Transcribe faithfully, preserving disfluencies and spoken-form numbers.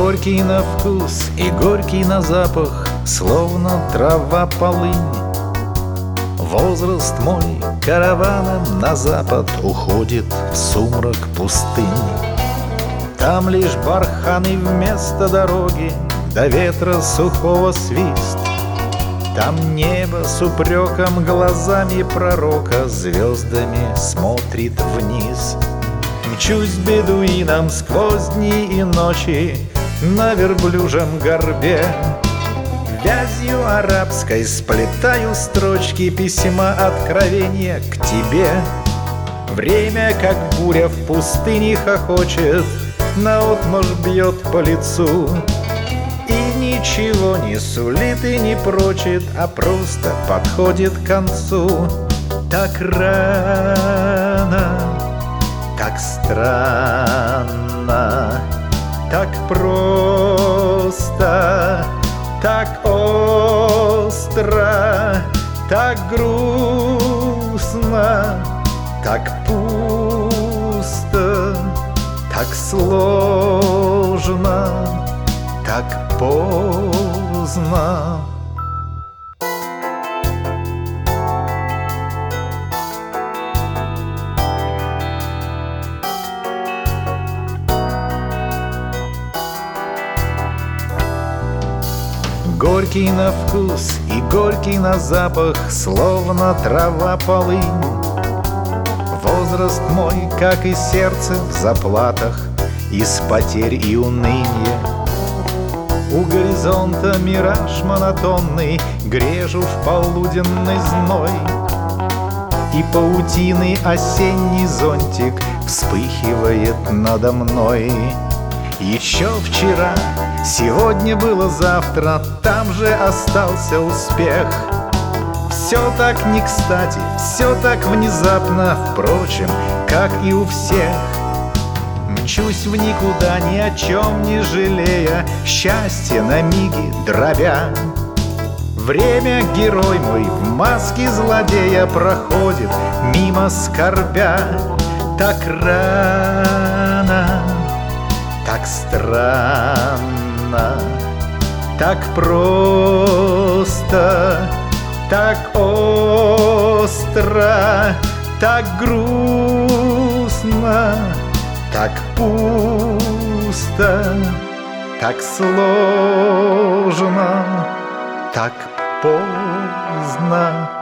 Горький на вкус и горький на запах, словно трава полынь. Возраст мой караваном на запад уходит в сумрак пустынь. Там лишь барханы вместо дороги, до ветра сухого свист. Там небо с упреком глазами пророка звездами смотрит вниз. Мчусь бедуином сквозь дни и ночи на верблюжьем горбе. Вязью арабской сплетаю строчки письма откровения к тебе. Время, как буря в пустыне хохочет, наотмашь бьет по лицу. И ничего не сулит и не прочит, а просто подходит к концу. Так рано, так странно, так просто, так остро, так грустно, так пусто, так сложно, так поздно. Горький на вкус и горький на запах, словно трава полынь. Возраст мой, как и сердце в заплатах, из потерь и уныния. У горизонта мираж монотонный, грежу в полуденный зной. И паутиный осенний зонтик вспыхивает надо мной. Еще вчера, сегодня было завтра, там же остался успех. Все так не кстати, все так внезапно, впрочем, как и у всех. Мчусь в никуда, ни о чем не жалея, счастье на миги дробя. Время, герой мой, в маске злодея проходит мимо скорбя. Так рано, так странно, так просто, так остро, так грустно, так пусто, так сложно, так поздно.